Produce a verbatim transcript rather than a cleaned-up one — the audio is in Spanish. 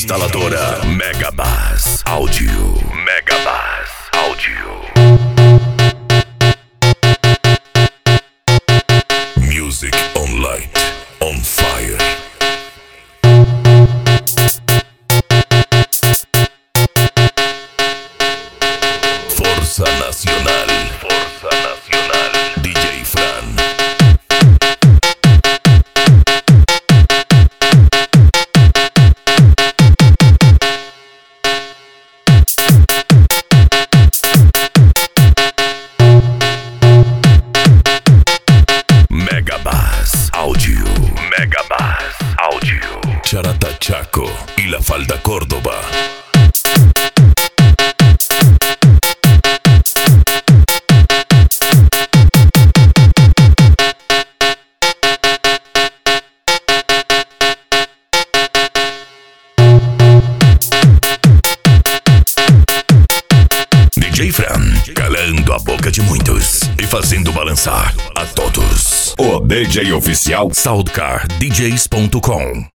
Instaladora Megabass Áudio. Megabass Áudio. Music on light, on fire. Força Nacional. Força Nacional. D J Fran. Megabass Áudio. Megabass Áudio. Charata Chaco y La Falda Córdoba. D J Fran, calando a boca de muitos e fazendo balançar a todos. O D J oficial Soundcar D Js ponto com.